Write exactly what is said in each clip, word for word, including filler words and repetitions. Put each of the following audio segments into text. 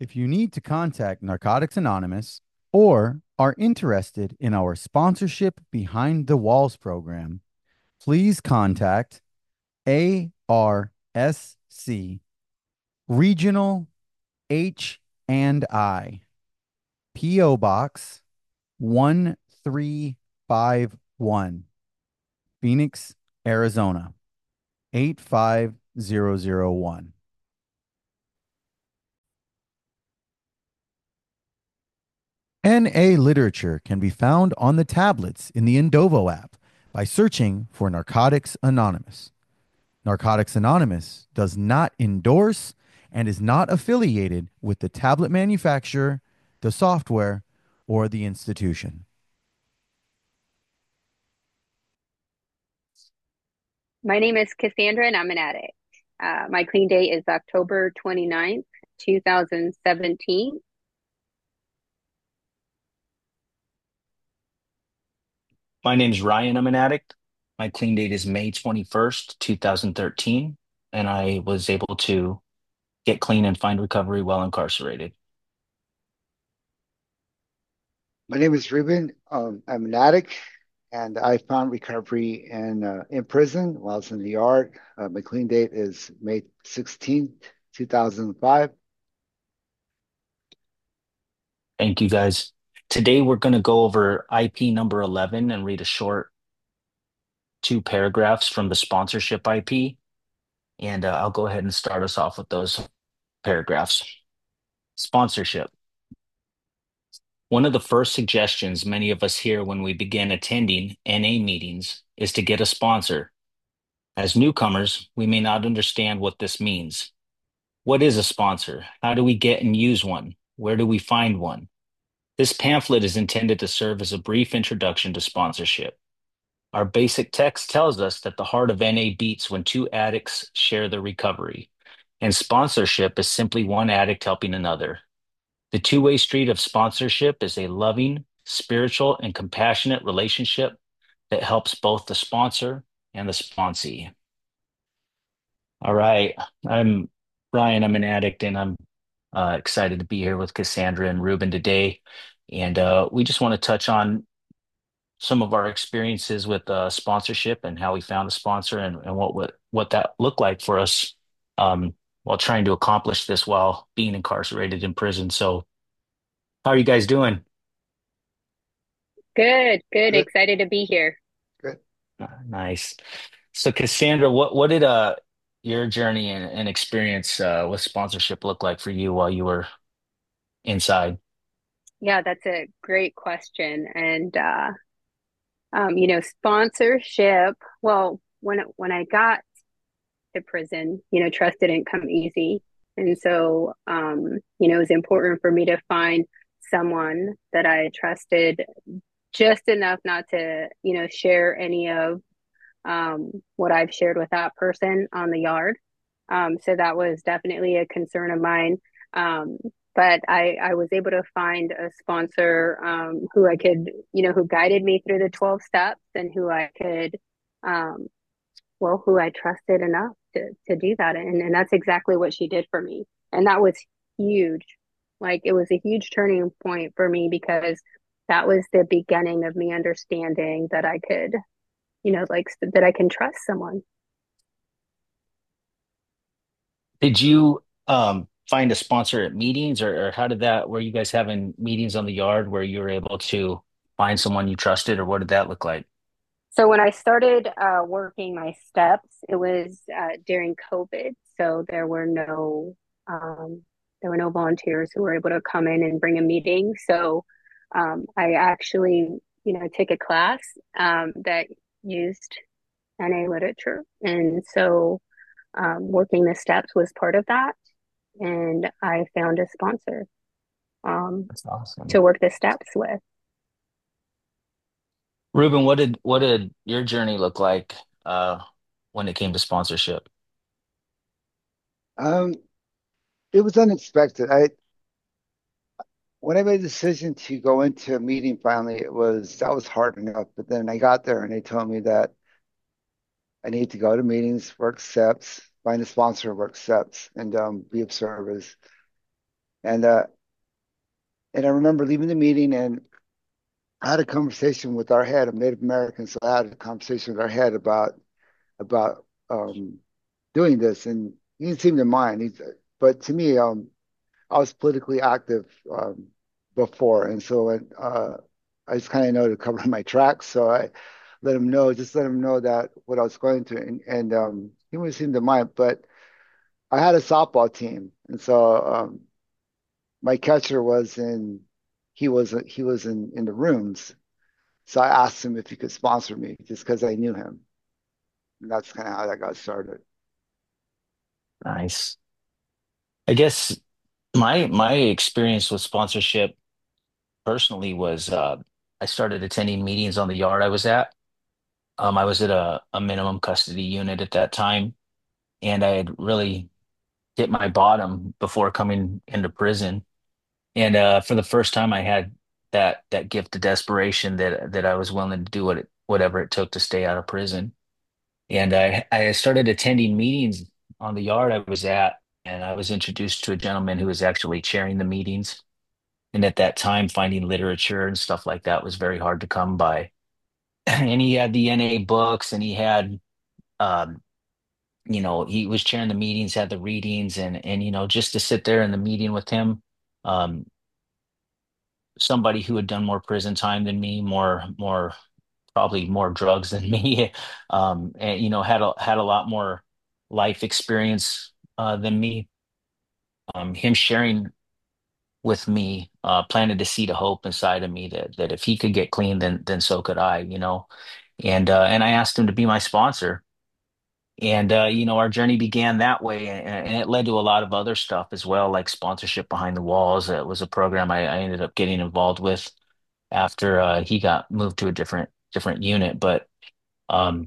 If you need to contact Narcotics Anonymous or are interested in our sponsorship Behind the Walls program, please contact A R S C Regional H and I, P O Box one three five one, Phoenix, Arizona eight five zero zero one. N A literature can be found on the tablets in the Indovo app by searching for Narcotics Anonymous. Narcotics Anonymous does not endorse and is not affiliated with the tablet manufacturer, the software, or the institution. My name is Cassandra and I'm an addict. Uh, my clean date is October twenty-ninth, two thousand seventeen. My name is Ryan. I'm an addict. My clean date is May twenty-first, two thousand thirteen, and I was able to get clean and find recovery while incarcerated. My name is Ruben. Um, I'm an addict, and I found recovery in uh, in prison while I was in the yard. Uh, my clean date is May sixteenth, two thousand five. Thank you guys. Today we're going to go over I P number eleven and read a short two paragraphs from the sponsorship I P. And uh, I'll go ahead and start us off with those paragraphs. Sponsorship. One of the first suggestions many of us hear when we begin attending N A meetings is to get a sponsor. As newcomers, we may not understand what this means. What is a sponsor? How do we get and use one? Where do we find one? This pamphlet is intended to serve as a brief introduction to sponsorship. Our basic text tells us that the heart of N A beats when two addicts share their recovery, and sponsorship is simply one addict helping another. The two-way street of sponsorship is a loving, spiritual, and compassionate relationship that helps both the sponsor and the sponsee. All right. I'm Ryan. I'm an addict, and I'm uh, excited to be here with Cassandra and Ruben today. And uh, we just want to touch on some of our experiences with uh, sponsorship and how we found a sponsor and, and what, what what that looked like for us um, while trying to accomplish this while being incarcerated in prison. So, how are you guys doing? Good, good. Good, Excited to be here. good. Uh, nice. So, Cassandra, what what did uh your journey and, and experience uh, with sponsorship look like for you while you were inside? Yeah, that's a great question. And uh, um, you know, sponsorship, well, when it, when I got to prison, you know, trust didn't come easy. And so um, you know, it was important for me to find someone that I trusted just enough not to, you know, share any of um, what I've shared with that person on the yard. Um, so that was definitely a concern of mine. Um, but I, I was able to find a sponsor um, who I could, you know, who guided me through the twelve steps and who I could, um, well, who I trusted enough to, to do that. And, and that's exactly what she did for me. And that was huge. Like it was a huge turning point for me because that was the beginning of me understanding that I could, you know, like that I can trust someone. Did you um, find a sponsor at meetings, or, or how did that? Were you guys having meetings on the yard where you were able to find someone you trusted, or what did that look like? So when I started uh, working my steps, it was uh, during COVID. So there were no um, there were no volunteers who were able to come in and bring a meeting. So um, I actually, you know, took a class um, that used N A literature, and so um, working the steps was part of that. And I found a sponsor um, That's awesome. to work the steps with. Ruben, what did what did your journey look like uh, when it came to sponsorship? Um, it was unexpected. I When I made the decision to go into a meeting finally, it was that was hard enough. But then I got there and they told me that I need to go to meetings, work steps, find a sponsor, work steps, and um, be of service. And uh, and I remember leaving the meeting, and I had a conversation with our head, I'm Native American, so I had a conversation with our head about about um, doing this, and he didn't seem to mind. He's, but to me, um, I was politically active um, before, and so uh, I just kind of know to cover my tracks. So I let him know, just let him know that what I was going through, and, and um, he wouldn't seem to mind. But I had a softball team, and so um, my catcher was in, he was he was in in the rooms. So I asked him if he could sponsor me, just because I knew him, and that's kind of how that got started. Nice. I guess my my experience with sponsorship personally was uh, I started attending meetings on the yard I was at. Um, I was at a, a minimum custody unit at that time, and I had really hit my bottom before coming into prison. And uh, for the first time, I had that that gift of desperation that that I was willing to do what it, whatever it took to stay out of prison. And I I started attending meetings on the yard I was at, and I was introduced to a gentleman who was actually chairing the meetings. And at that time, finding literature and stuff like that was very hard to come by. And he had the N A books, and he had, um, you know, he was chairing the meetings, had the readings, and and you know, just to sit there in the meeting with him, um, somebody who had done more prison time than me, more more probably more drugs than me, um, and you know, had a had a lot more life experience uh, than me. Um, him sharing with me uh, planted a seed of hope inside of me that that if he could get clean, then then so could I, you know. And uh, and I asked him to be my sponsor. And uh, you know, our journey began that way, and, and it led to a lot of other stuff as well, like sponsorship behind the walls. It was a program I, I ended up getting involved with after uh, he got moved to a different different unit. But um,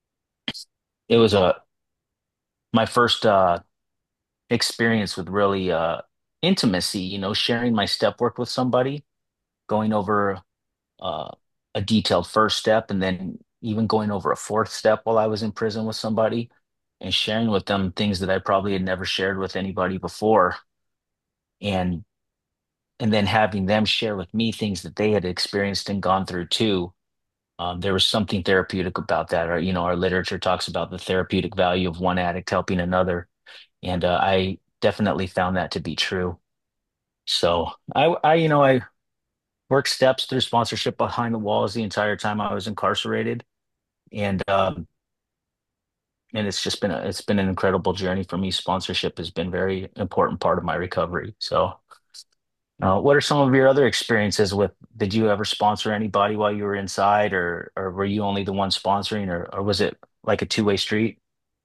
it was a my first uh, experience with really uh, intimacy. You know, sharing my step work with somebody, going over uh, a detailed first step, and then even going over a fourth step while I was in prison with somebody, and sharing with them things that I probably had never shared with anybody before, and and then having them share with me things that they had experienced and gone through too. Um, there was something therapeutic about that. Or, you know, our literature talks about the therapeutic value of one addict helping another, and uh, I definitely found that to be true. So I, I, you know, I worked steps through sponsorship behind the walls the entire time I was incarcerated, and um, and it's just been a, it's been an incredible journey for me. Sponsorship has been very important part of my recovery. So, uh, what are some of your other experiences with? Did you ever sponsor anybody while you were inside, or or were you only the one sponsoring, or or was it like a two-way street?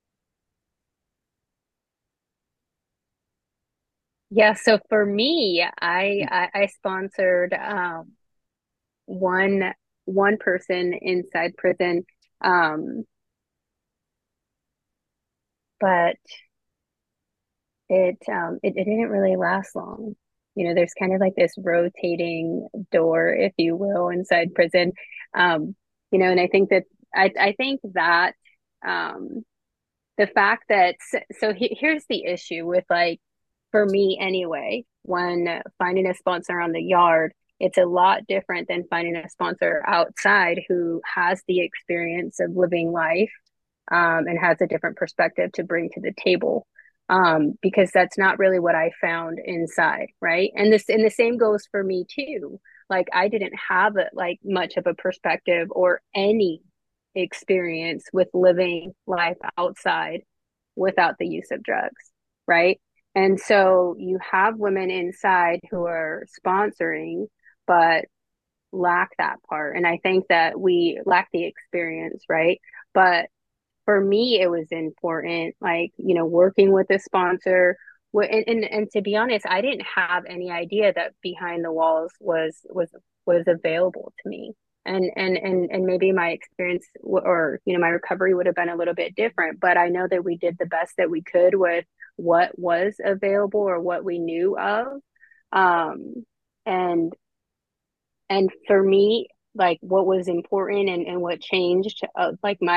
Yeah, so for me, I I, I sponsored um, one one person inside prison, um, but it um it, it didn't really last long. You know, there's kind of like this rotating door, if you will, inside prison. Um, you know, and I think that I I think that um the fact that so, so he, here's the issue with like for me anyway, when finding a sponsor on the yard, it's a lot different than finding a sponsor outside who has the experience of living life um, and has a different perspective to bring to the table. Um, because that's not really what I found inside, right? And this and the same goes for me too. Like I didn't have a, like much of a perspective or any experience with living life outside without the use of drugs, right? And so you have women inside who are sponsoring, but lack that part. And I think that we lack the experience, right? But for me, it was important, like, you know, working with a sponsor. And, and, and to be honest, I didn't have any idea that behind the walls was was was available to me. And and and and maybe my experience or you know my recovery would have been a little bit different, but I know that we did the best that we could with what was available or what we knew of. Um, and and for me, like what was important and, and what changed, uh, like my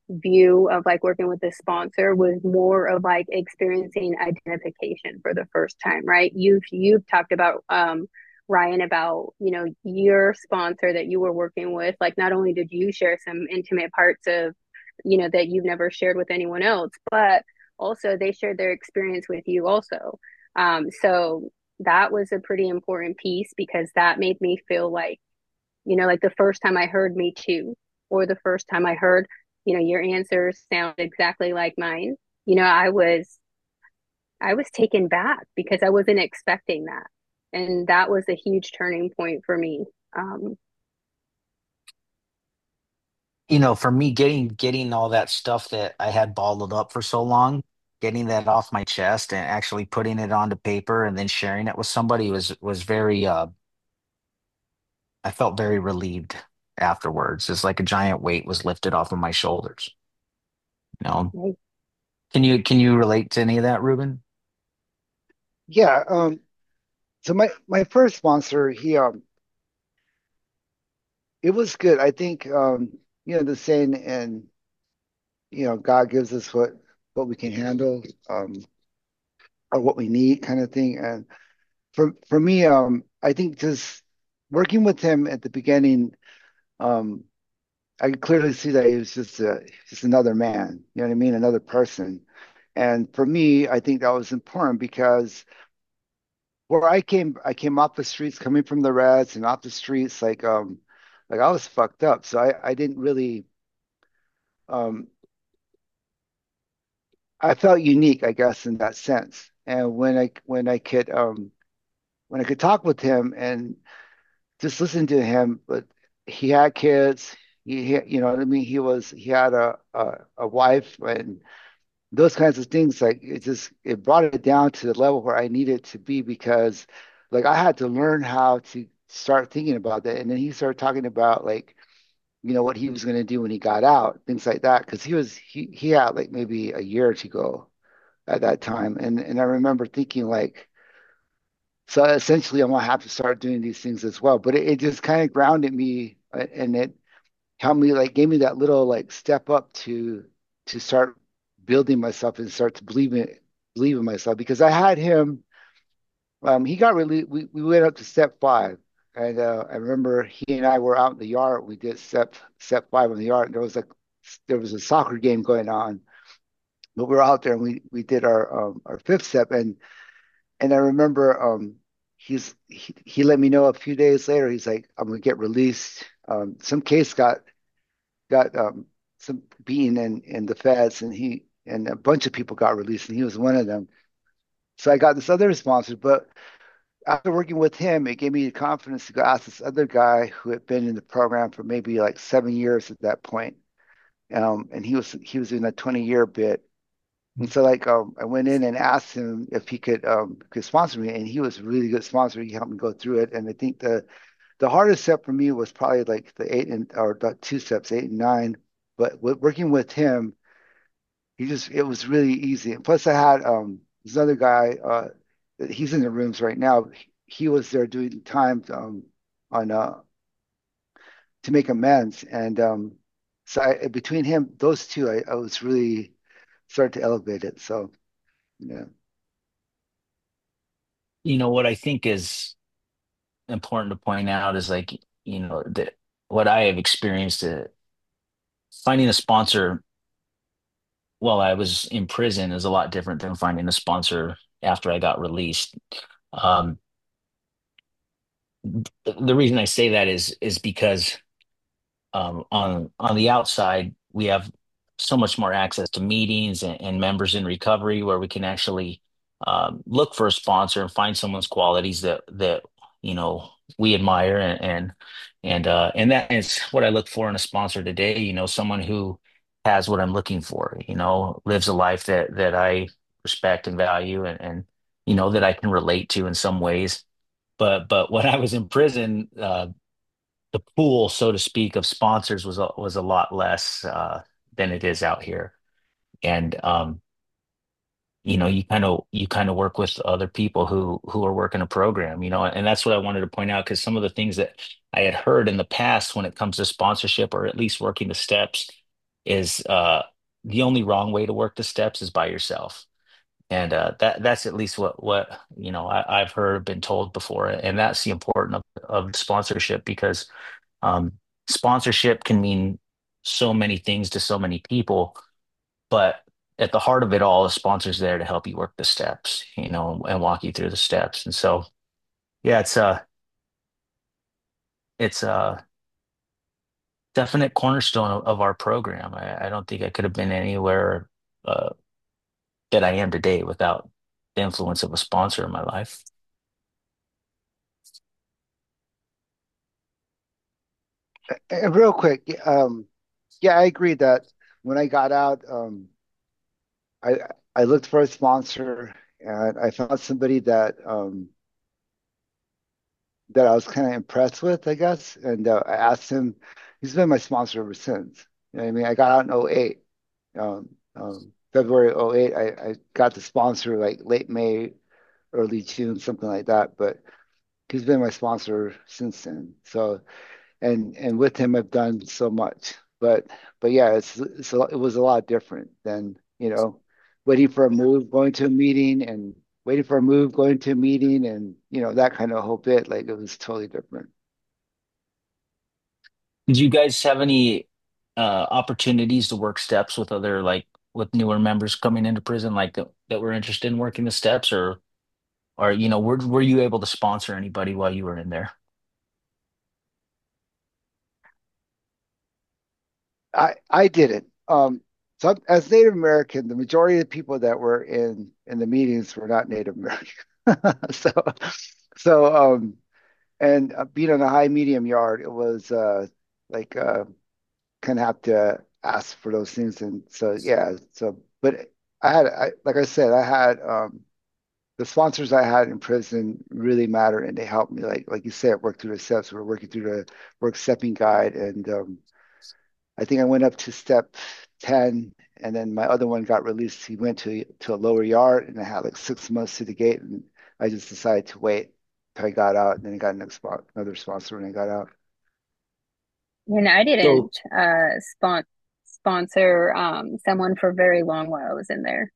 view of like working with a sponsor was more of like experiencing identification for the first time, right? You've you've talked about um Ryan about, you know, your sponsor that you were working with, like not only did you share some intimate parts of, you know, that you've never shared with anyone else, but also they shared their experience with you also. Um, so that was a pretty important piece because that made me feel like, you know, like the first time I heard Me Too, or the first time I heard, you know, your answers sound exactly like mine, you know, I was I was taken back because I wasn't expecting that. And that was a huge turning point for me. Um, You know, for me, getting getting all that stuff that I had bottled up for so long, getting that off my chest and actually putting it onto paper and then sharing it with somebody was was very uh I felt very relieved afterwards. It's like a giant weight was lifted off of my shoulders. You know, can you can you relate to any of that, Ruben? Yeah. Um, so my my first sponsor, he um, it was good. I think um, you know, the saying, and you know, God gives us what what we can handle, um, or what we need, kind of thing. And for for me, um, I think just working with him at the beginning, um, I could clearly see that he was just a, just another man. You know what I mean? Another person. And for me, I think that was important because where I came, I came off the streets, coming from the Reds and off the streets, like um, like I was fucked up. So I, I didn't really, um, I felt unique, I guess, in that sense. And when I when I could um when I could talk with him and just listen to him, but he had kids. He, he you know what I mean? He was he had a, a a wife and those kinds of things. Like it just it brought it down to the level where I needed to be because like I had to learn how to start thinking about that. And then he started talking about like you know what he was going to do when he got out, things like that. Because he was he he had like maybe a year to go at that time, and and I remember thinking like. So essentially, I'm gonna have to start doing these things as well. But it, it just kind of grounded me, uh, and it helped me, like, gave me that little like step up to to start building myself and start to believe in believe in myself. Because I had him, um, he got really. We we went up to step five, and uh, I remember he and I were out in the yard. We did step step five in the yard. And there was like there was a soccer game going on, but we were out there and we we did our um, our fifth step and. And I remember um, he's he, he let me know a few days later. He's like, I'm gonna get released. Um, some case got got um, some beaten in in the feds, and he and a bunch of people got released, and he was one of them. So I got this other sponsor, but after working with him, it gave me the confidence to go ask this other guy who had been in the program for maybe like seven years at that point. Um, and he was he was in a twenty year bid. And so like um, I went in and asked him if he could um, could sponsor me, and he was a really good sponsor. He helped me go through it. And I think the the hardest step for me was probably like the eight and or the two steps, eight and nine. But with, working with him, he just it was really easy. And plus, I had um, this other guy. Uh, he's in the rooms right now. He, he was there doing time um, on uh, to make amends, and um, so I, between him, those two, I, I was really started to elevate it. So yeah. You know, what I think is important to point out is like, you know, that what I have experienced, uh, finding a sponsor while I was in prison is a lot different than finding a sponsor after I got released. Um, the reason I say that is is because um, on on the outside we have so much more access to meetings and, and members in recovery where we can actually um, look for a sponsor and find someone's qualities that that you know we admire and and and uh, and that is what I look for in a sponsor today. You know, someone who has what I'm looking for. You know, lives a life that that I respect and value and and you know that I can relate to in some ways. But but when I was in prison, uh, the pool, so to speak, of sponsors was a, was a lot less uh, than it is out here. And um, you know, you kind of you kind of work with other people who who are working a program, you know, and that's what I wanted to point out because some of the things that I had heard in the past when it comes to sponsorship or at least working the steps, is uh, the only wrong way to work the steps is by yourself. And uh, that that's at least what what you know I, I've heard, been told before, and that's the importance of, of sponsorship because um, sponsorship can mean so many things to so many people, but at the heart of it all, a sponsor's there to help you work the steps, you know, and walk you through the steps. And so, yeah, it's a it's a definite cornerstone of, of our program. I, I don't think I could have been anywhere uh, that I am today without the influence of a sponsor in my life. And real quick, um, yeah, I agree that when I got out, um, I I looked for a sponsor and I found somebody that um, that I was kind of impressed with, I guess. And uh, I asked him, he's been my sponsor ever since. You know what I mean? I got out in 'oh eight. Um, um, February 'oh eight, I, I got the sponsor like late May, early June, something like that. But he's been my sponsor since then. So, and and with him, I've done so much. But but yeah, it's, it's a, it was a lot different than, you know, waiting for a move, going to a meeting, and waiting for a move, going to a meeting, and you know that kind of whole bit. Like it was totally different. Did you guys have any uh, opportunities to work steps with other like with newer members coming into prison, like that, that were interested in working the steps, or or you know, were were you able to sponsor anybody while you were in there? I I didn't. Um, so I'm- as Native American, the majority of the people that were in in the meetings were not Native American. So so um and uh, being on a high medium yard, it was uh like uh kind of have to ask for those things. And so yeah, so but I had I like I said, I had um the sponsors I had in prison really matter and they helped me like like you said, work through the steps. We were working through the work stepping guide and um I think I went up to step ten and then my other one got released. He went to to a lower yard and I had like six months to the gate and I just decided to wait till I got out and then I got another spot, another sponsor when I got out. And I So didn't uh spon sponsor um someone for very long while I was in there.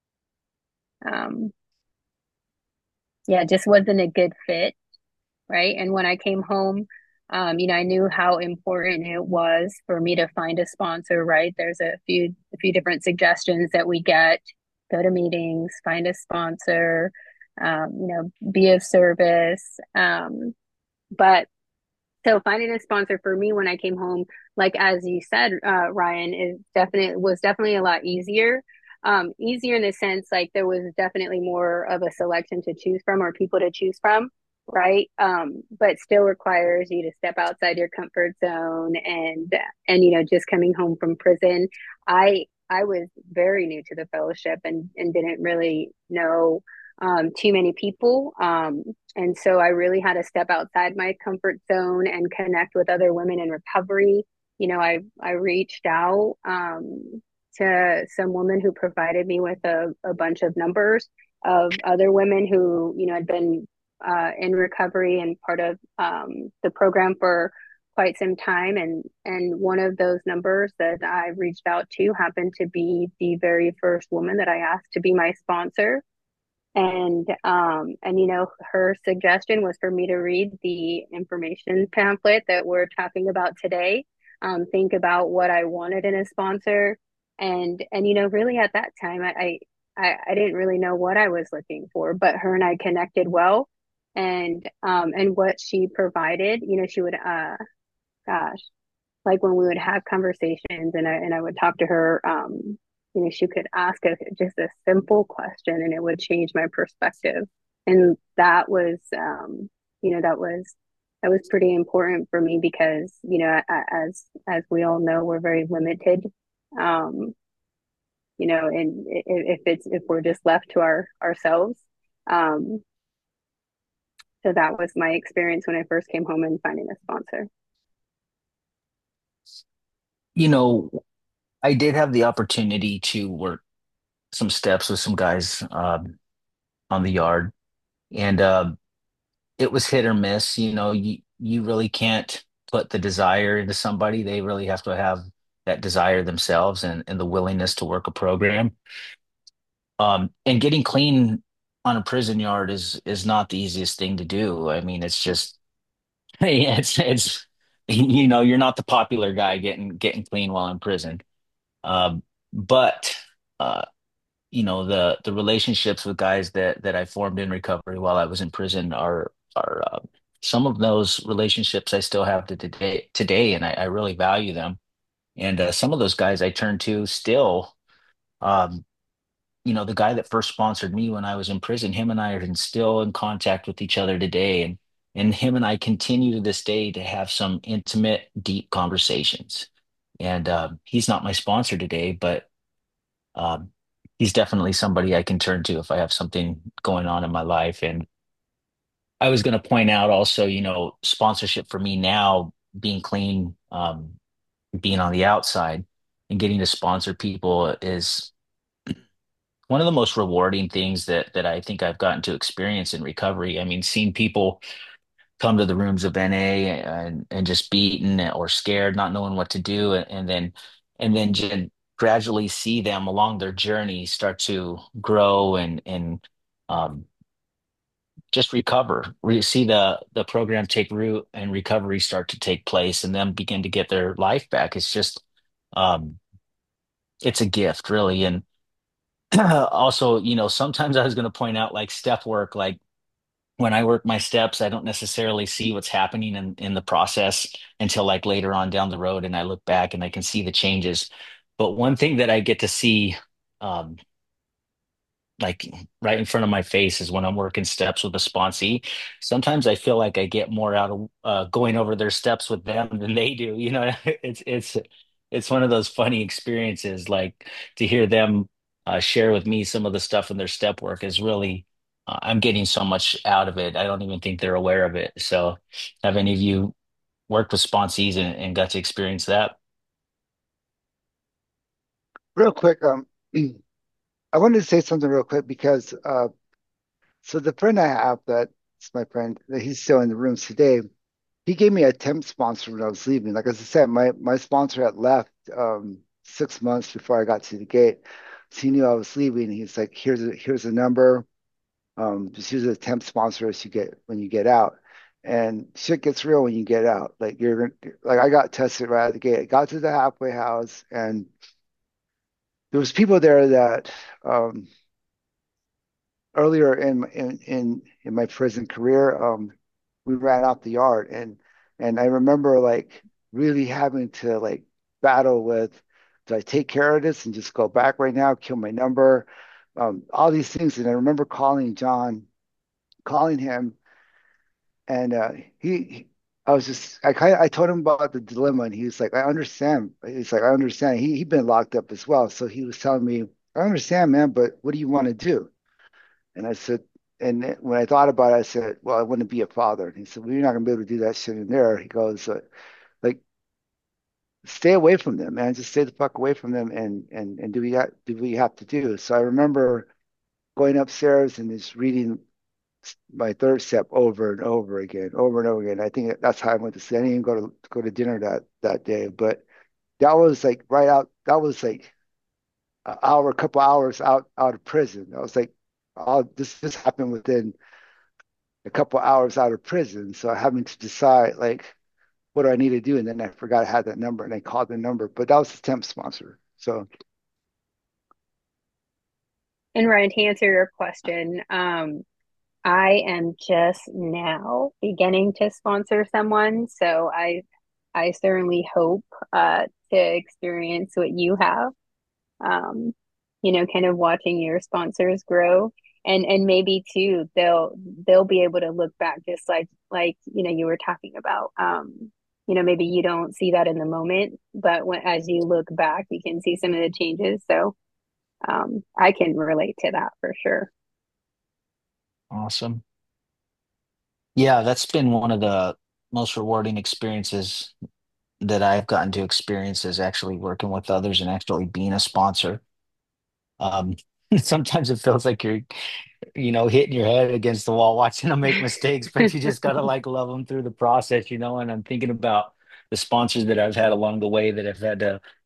Um yeah, it just wasn't a good fit, right? And when I came home, um, you know, I knew how important it was for me to find a sponsor, right? There's a few a few different suggestions that we get. Go to meetings, find a sponsor, um, you know, be of service. Um, but so finding a sponsor for me when I came home, like as you said, uh, Ryan, is definitely was definitely a lot easier. Um, easier in the sense like there was definitely more of a selection to choose from or people to choose from, right? Um, but still requires you to step outside your comfort zone and and you know just coming home from prison. I I was very new to the fellowship and and didn't really know um, too many people. Um, and so I really had to step outside my comfort zone and connect with other women in recovery. You know, I, I reached out um, to some woman who provided me with a, a bunch of numbers of other women who, you know, had been uh, in recovery and part of um, the program for quite some time. And, and one of those numbers that I reached out to happened to be the very first woman that I asked to be my sponsor. And um, and you know, her suggestion was for me to read the information pamphlet that we're talking about today. Um, think about what I wanted in a sponsor, and and you know, really at that time, I, I I didn't really know what I was looking for, but her and I connected well, and um and what she provided, you know, she would uh gosh, like when we would have conversations and I and I would talk to her, um, you know, she could ask a, just a simple question and it would change my perspective. And that was, um, you know, that was that was pretty important for me because, you know, as as we all know, we're very limited. Um, you know, and if it's if we're just left to our ourselves. Um, so that was my experience when I first came home and finding a sponsor. you know, I did have the opportunity to work some steps with some guys um, on the yard, and uh, it was hit or miss. You know, you you really can't put the desire into somebody. They really have to have that desire themselves and, and the willingness to work a program. Um, and getting clean on a prison yard is is not the easiest thing to do. I mean, it's just it's it's you know, you're not the popular guy getting getting clean while in prison. Um, but uh, you know, the the relationships with guys that that I formed in recovery while I was in prison are are uh, some of those relationships I still have to today today, and I, I really value them. And uh, some of those guys I turn to still. Um, you know, the guy that first sponsored me when I was in prison, him and I are in, still in contact with each other today, and and him and I continue to this day to have some intimate, deep conversations. And um, he's not my sponsor today, but um, he's definitely somebody I can turn to if I have something going on in my life. And I was going to point out also, you know, sponsorship for me now, being clean, um, being on the outside and getting to sponsor people is one of the most rewarding things that that I think I've gotten to experience in recovery. I mean, seeing people come to the rooms of N A and and just beaten or scared, not knowing what to do, and, and then and then just gradually see them along their journey start to grow and and um, just recover. We see the the program take root and recovery start to take place, and then begin to get their life back. It's just um, it's a gift, really, and also, you know, sometimes I was going to point out like step work, like when I work my steps, I don't necessarily see what's happening in, in the process until like later on down the road. And I look back and I can see the changes. But one thing that I get to see, um, like right in front of my face is when I'm working steps with a sponsee. Sometimes I feel like I get more out of uh, going over their steps with them than they do. You know, it's it's it's one of those funny experiences. Like to hear them uh, share with me some of the stuff in their step work is really uh, I'm getting so much out of it. I don't even think they're aware of it. So, have any of you worked with sponsees and, and got to experience that? Real quick, um, I wanted to say something real quick because uh, so the friend I have that's my friend, that he's still in the rooms today. He gave me a temp sponsor when I was leaving. Like as I said, my my sponsor had left um, six months before I got to the gate. So he knew I was leaving. He's like, "Here's a here's a number. Um, just use a temp sponsor as you get when you get out." And shit gets real when you get out. Like you're gonna like I got tested right out of the gate. I got to the halfway house, and there was people there that um, earlier in in in in my prison career, um, we ran out the yard, and and I remember like really having to like battle with, do I take care of this and just go back right now, kill my number, um, all these things. And I remember calling John, calling him, and uh, he, he- I was just I kind of I told him about the dilemma, and he was like, I understand. He's like, I understand. He he'd been locked up as well, so he was telling me, I understand, man, but what do you want to do? And I said, and when I thought about it, I said, well, I want to be a father. And he said, well, you're not going to be able to do that shit in there. He goes, uh, like, stay away from them, man. Just stay the fuck away from them and and and do what you ha- do what you have to do. So I remember going upstairs and just reading my third step over and over again, over and over again. I think that's how I went to sleep. I didn't even go to go to dinner that that day, but that was like right out. That was like an hour, a couple hours out out of prison. I was like, oh, this this happened within a couple hours out of prison. So having to decide like what do I need to do? And then I forgot I had that number and I called the number, but that was the temp sponsor. So And Ryan, to answer your question, um, I am just now beginning to sponsor someone, so I I certainly hope uh, to experience what you have. Um, you know, kind of watching your sponsors grow, and and maybe too they'll they'll be able to look back just like like you know you were talking about. Um, you know, maybe you don't see that in the moment, but when as you look back, you can see some of the changes. So um, I can relate to that for sure. Awesome. Yeah, that's been one of the most rewarding experiences that I've gotten to experience is actually working with others and actually being a sponsor. Um, sometimes it feels like you're, you know, hitting your head against the wall, watching them make mistakes, but you just gotta like love them through the process, you know. And I'm thinking about the sponsors that I've had along the way that have had to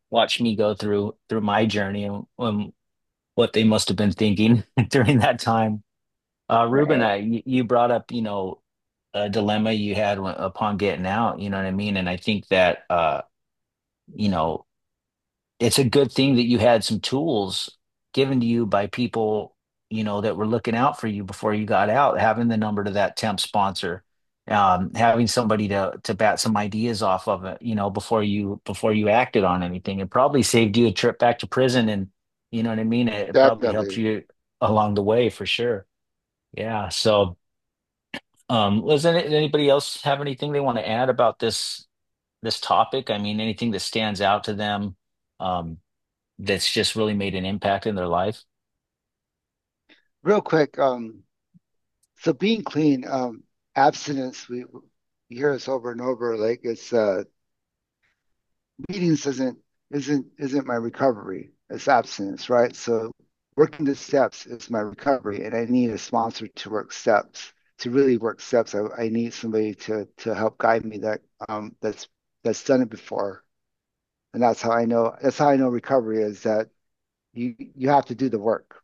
watch me go through through my journey and um, what they must have been thinking during that time. Uh, Ruben, Right. I, you you brought up, you know, a dilemma you had when, upon getting out, you know what I mean? And I think that, uh, you know, it's a good thing that you had some tools given to you by people, you know, that were looking out for you before you got out, having the number to that temp sponsor, um, having somebody to to bat some ideas off of it, you know, before you before you acted on anything. It probably saved you a trip back to prison and you know what I mean? It, it probably helped Definitely. you along the way for sure. Yeah. So um, does any, anybody else have anything they want to add about this this topic? I mean, anything that stands out to them, um, that's just really made an impact in their life? Real quick, um, so being clean, um, abstinence, we, we hear this over and over, like it's uh meetings isn't isn't isn't my recovery. It's abstinence, right? So working the steps is my recovery, and I need a sponsor to work steps. To really work steps, I, I need somebody to to help guide me that um that's that's done it before. And that's how I know that's how I know recovery is that you you have to do the work.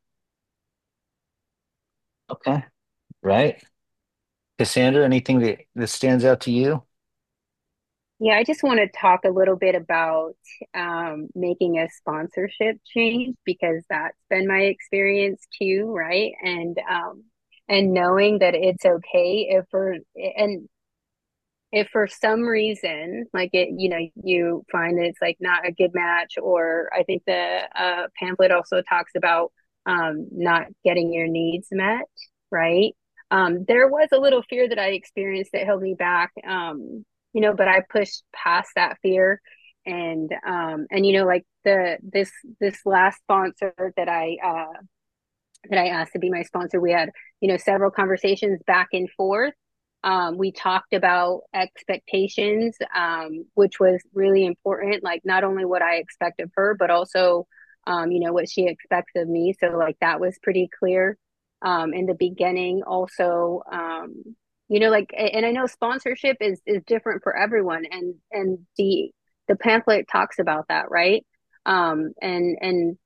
Okay, right. Cassandra, anything that, that stands out to you? Yeah, I just want to talk a little bit about um, making a sponsorship change because that's been my experience too, right? And um, and knowing that it's okay if for and if for some reason, like it, you know, you find that it's like not a good match, or I think the uh, pamphlet also talks about um, not getting your needs met, right? Um, there was a little fear that I experienced that held me back, um, you know, but I pushed past that fear, and um, and you know, like the this this last sponsor that I uh, that I asked to be my sponsor, we had, you know, several conversations back and forth. Um, we talked about expectations, um, which was really important, like not only what I expect of her, but also, um, you know, what she expects of me. So like that was pretty clear um, in the beginning. Also, um, you know, like, and I know sponsorship is is different for everyone, and and the the pamphlet talks about that, right? Um, and and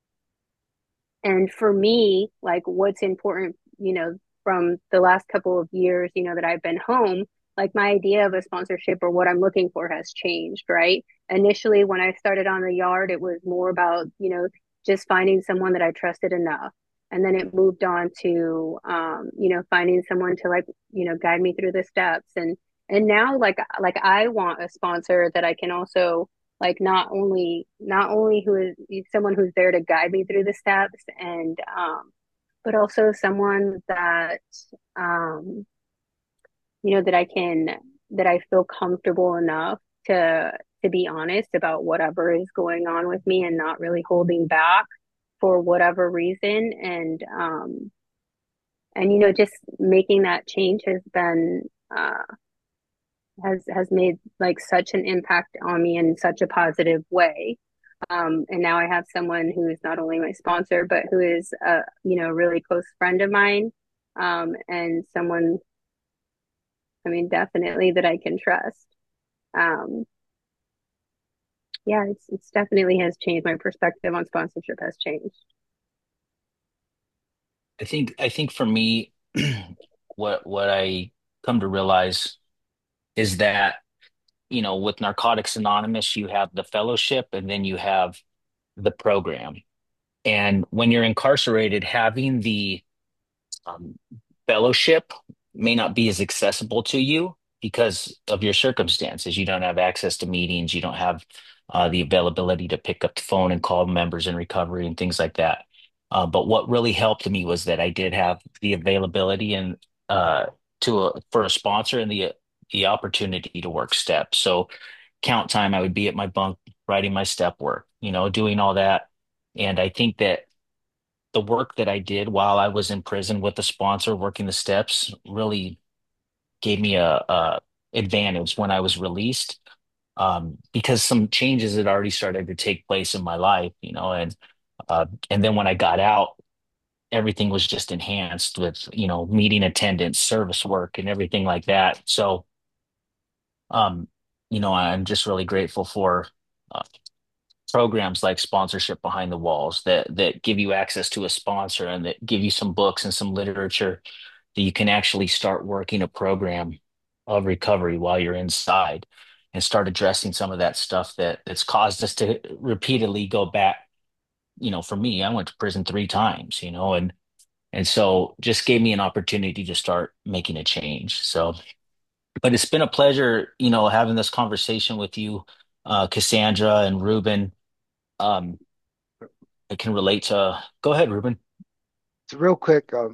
and for me, like what's important, you know, from the last couple of years, you know, that I've been home, like my idea of a sponsorship or what I'm looking for has changed, right? Initially, when I started on the yard, it was more about, you know, just finding someone that I trusted enough. And then it moved on to, um, you know, finding someone to like, you know, guide me through the steps. And, and now like, like I want a sponsor that I can also like not only not only who is someone who's there to guide me through the steps and um but also someone that um you know that I can that I feel comfortable enough to to be honest about whatever is going on with me and not really holding back for whatever reason. And um and you know just making that change has been uh has has made like such an impact on me in such a positive way. Um, and now I have someone who is not only my sponsor, but who is a you know really close friend of mine, um, and someone, I mean, definitely that I can trust. Um, yeah, it's it's definitely has changed. My perspective on sponsorship has changed. I think I think for me, what what I come to realize is that, you know, with Narcotics Anonymous, you have the fellowship and then you have the program. And when you're incarcerated, having the um, fellowship may not be as accessible to you because of your circumstances. You don't have access to meetings, you don't have uh, the availability to pick up the phone and call members in recovery and things like that. Uh, but what really helped me was that I did have the availability and uh, to a, for a sponsor and the the opportunity to work steps. So count time, I would be at my bunk writing my step work, you know, doing all that. And I think that the work that I did while I was in prison with the sponsor working the steps really gave me a, a advantage when I was released, um, because some changes had already started to take place in my life, you know, and uh, and then when I got out, everything was just enhanced with, you know, meeting attendance, service work, and everything like that. So, um, you know, I'm just really grateful for uh, programs like Sponsorship Behind the Walls that that give you access to a sponsor and that give you some books and some literature that you can actually start working a program of recovery while you're inside and start addressing some of that stuff that that's caused us to repeatedly go back. You know, for me, I went to prison three times, you know, and and so just gave me an opportunity to start making a change. So, but it's been a pleasure, you know, having this conversation with you, uh, Cassandra and Ruben. Um, I can relate to. Go ahead, Ruben. So real quick, um,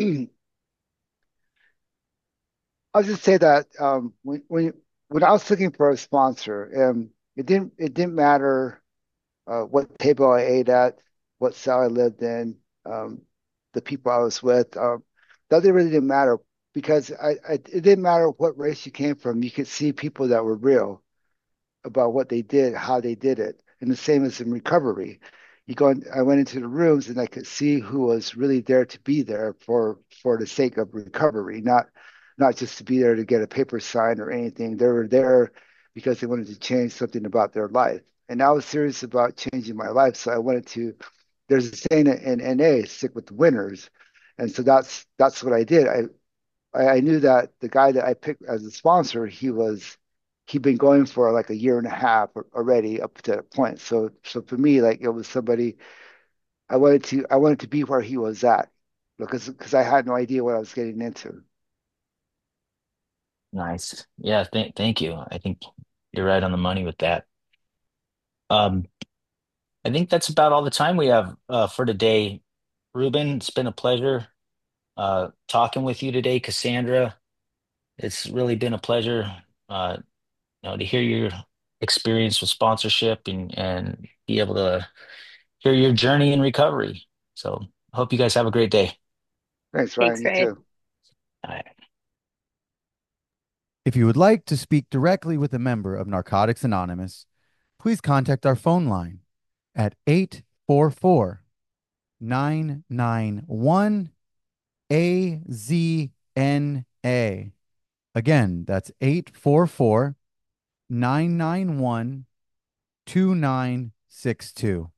I'll just say that um, when when when I was looking for a sponsor, um, it didn't it didn't matter uh, what table I ate at, what cell I lived in, um, the people I was with. Um, that really didn't matter because I, I it didn't matter what race you came from. You could see people that were real about what they did, how they did it. And the same as in recovery. You go in, I went into the rooms and I could see who was really there to be there for for the sake of recovery, not not just to be there to get a paper signed or anything. They were there because they wanted to change something about their life. And I was serious about changing my life. So I wanted to, there's a saying in N A, stick with the winners. And so that's that's what I did. I I, I knew that the guy that I picked as a sponsor, he was he'd been going for like a year and a half already up to that point. So so for me, like it was somebody I wanted to I wanted to be where he was at because because I had no idea what I was getting into. Nice. Yeah, thank thank you. I think you're right on the money with that. Um, I think that's about all the time we have uh, for today. Ruben, it's been a pleasure uh, talking with you today. Cassandra, it's really been a pleasure uh, you know, to hear your experience with sponsorship and and be able to hear your journey in recovery. So, I hope you guys have a great day. Thanks, Ryan. Thanks, You Ray. too. All right. If you would like to speak directly with a member of Narcotics Anonymous, please contact our phone line at eight four four, nine nine one, A Z N A. Again, that's eight four four, nine nine one, two nine six two.